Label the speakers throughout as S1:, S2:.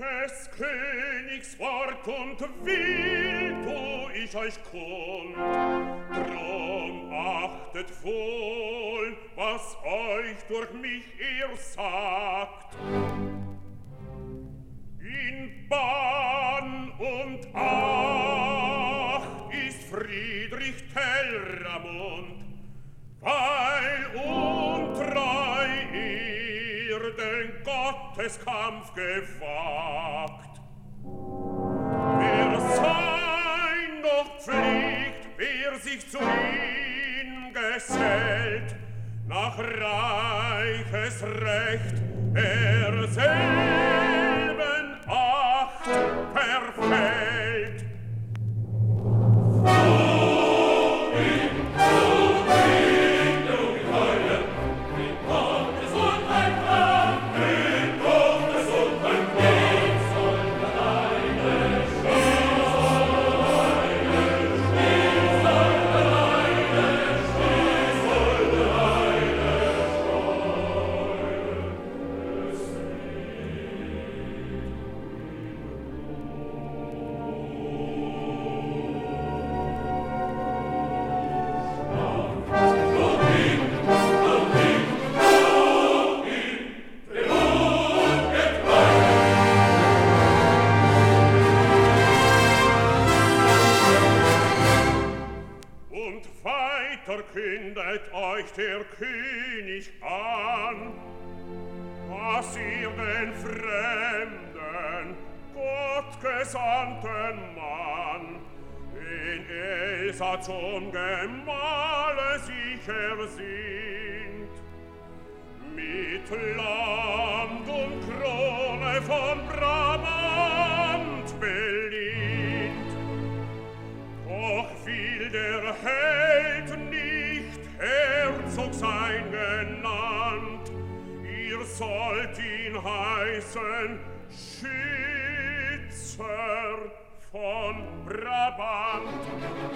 S1: Des Königs Wort und Will tu ich euch kund. Drum achtet wohl, was euch durch mich sagt. In Bann und Acht ist Friedrich Telramund, weil untreu ihr den Gotteskampf gewagt. Wer sein noch pflegt, wer sich zu ihm gesellt, nach reiches Recht er selben Acht verfällt. Kündet euch der König an, dass ihr den fremden, gottgesandten Mann in Elsa zum Gemahle sich ersehnt, mit Land und Krone von Brabant belehnt. Doch will der Held nicht Herzog sein genannt, ihr sollt ihn heißen Schützer von Brabant.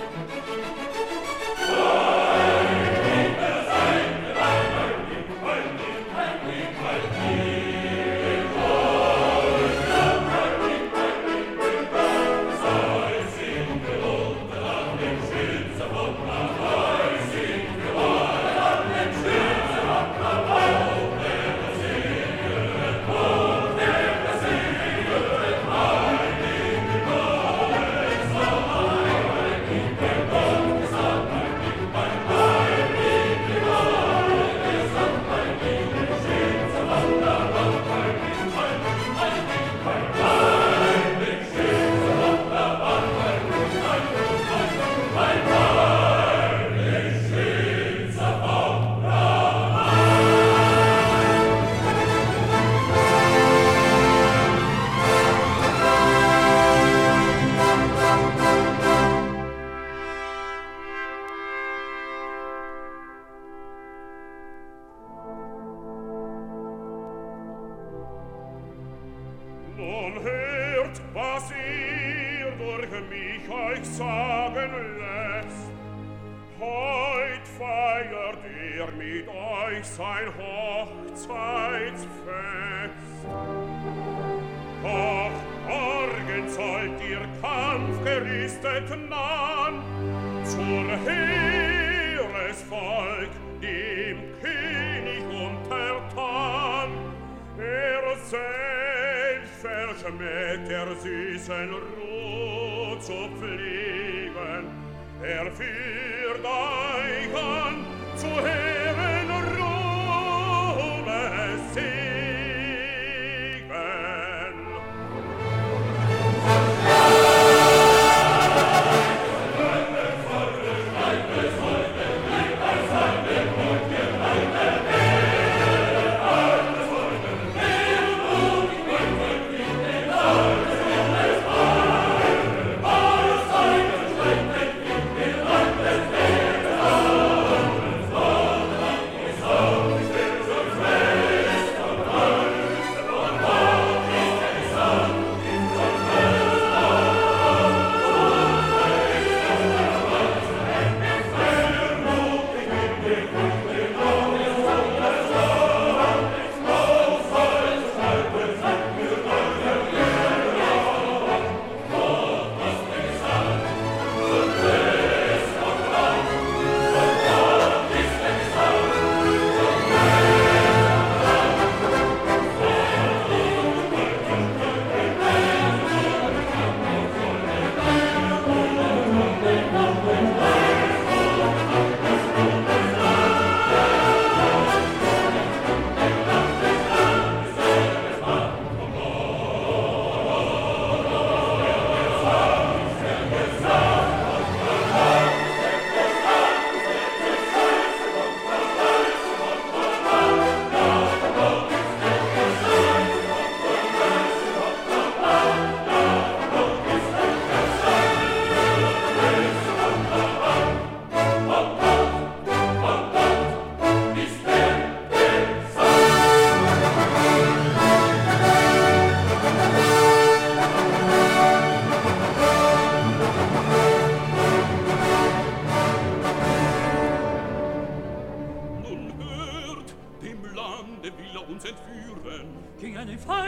S1: Nun hört, was ihr durch mich euch sagen lässt. Heut feiert er mit euch sein Hochzeitsfest. Doch morgen sollt ihr kampfgerüstet nahen zur Heeresvolk, dem König untertan. Er selbst verschmäht der süßen Ruhe zu pflegen. Er führt euch an zu Herren Ruhmes Segen.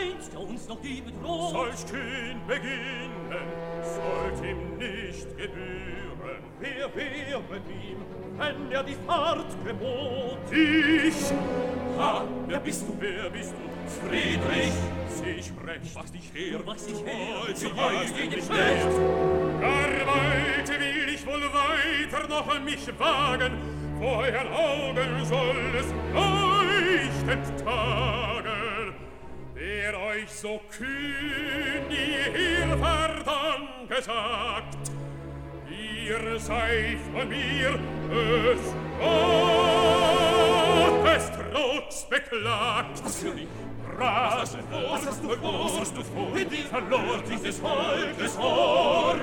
S2: meinst, der uns noch die bedroht.
S1: Solch kühn beginnen, sollt ihm nicht gebühren.
S2: Wer wäre ihm, wenn er die Fahrt gebot?
S1: Ich!
S2: Ha, wer bist du?
S1: Wer bist du?
S2: Friedrich!
S1: Sich recht,
S2: Was dich her, was dich her,
S1: du
S2: du
S1: weißt
S2: weißt
S1: nicht
S2: nicht
S1: schlecht.
S2: schlecht.
S1: Gar weit will ich wohl weiter noch mich wagen, vor euren Augen soll es leuchtend tagen. Wer euch so kühn die Heerfahrt gesagt, ihr seid von mir es Gottes Trotz beklagt.
S2: Was für dich?
S1: Was hast du vor? Wie verlor dieses Volkes Ohr?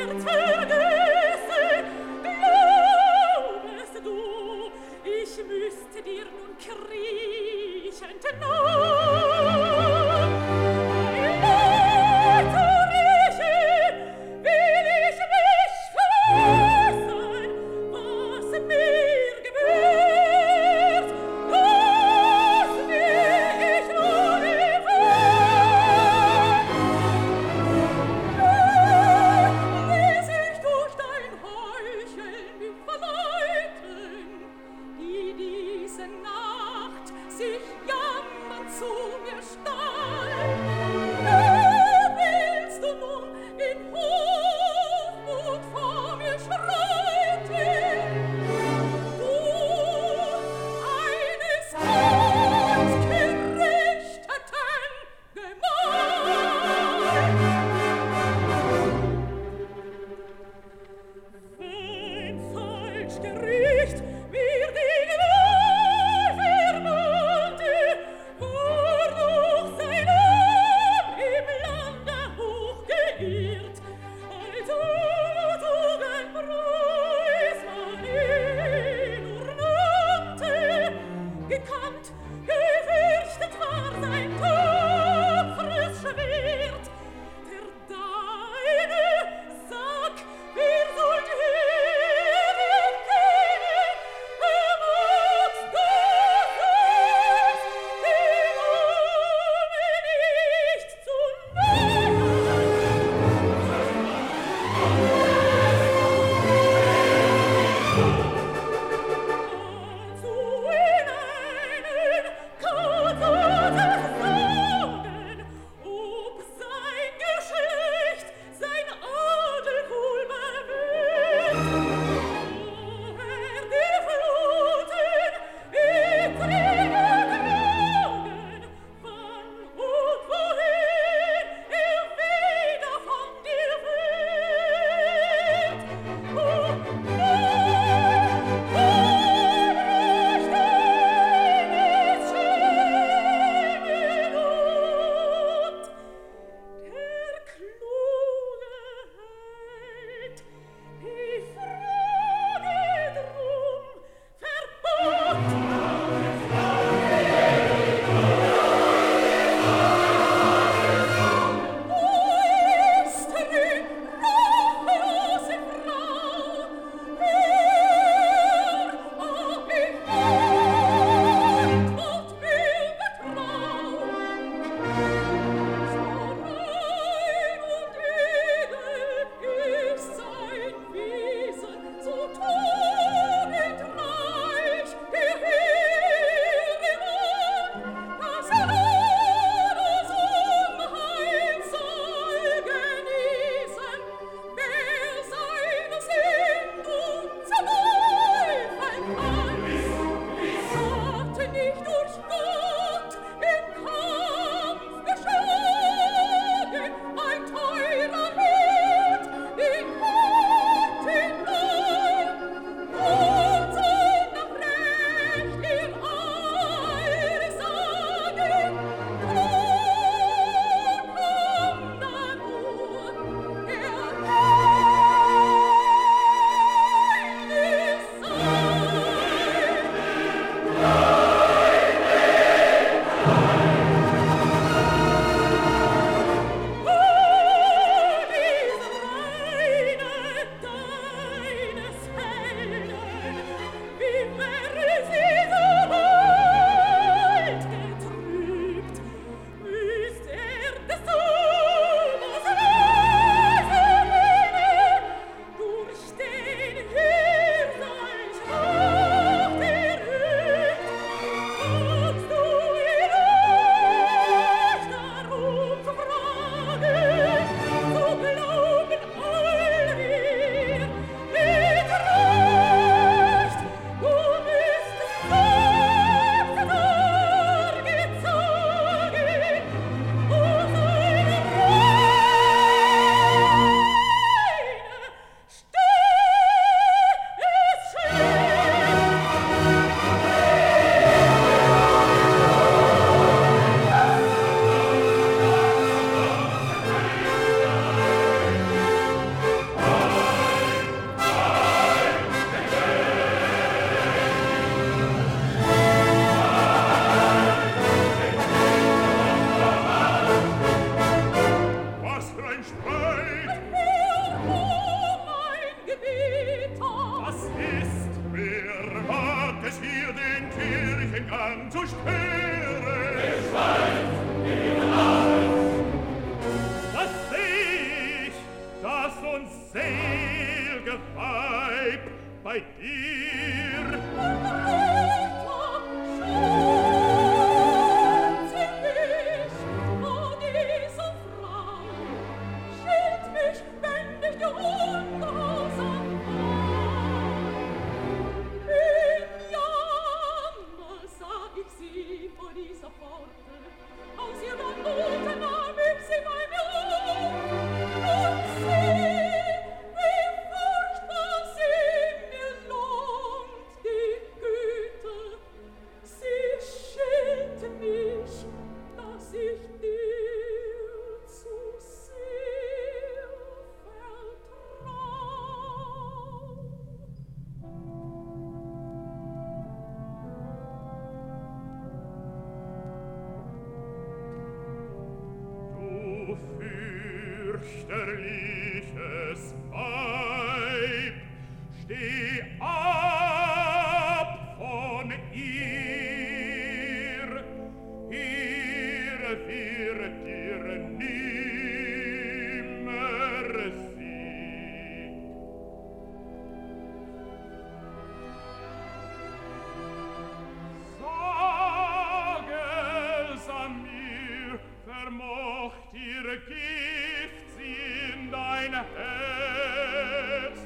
S3: Herz vergesse, glaubest du, ich müsste dir nun kriechend nah? Will ich mich vergessen, was mir gewährt, das will ich nur ließ ich durch dein Heucheln mich verleiten, die diese Nacht sich jammernd zu mir stahl. Willst du nun in Hochmut vor mir schreiten? Du, eines gerichteten Gemahl! Wenn falsch Gericht mir die Gewalt vermahnte, durch seine
S1: fürchterliches Weib, steh ab von ihr, wird dir nimmer sieg. Sage es an mir, vermocht ihr Gift sie in dein Herz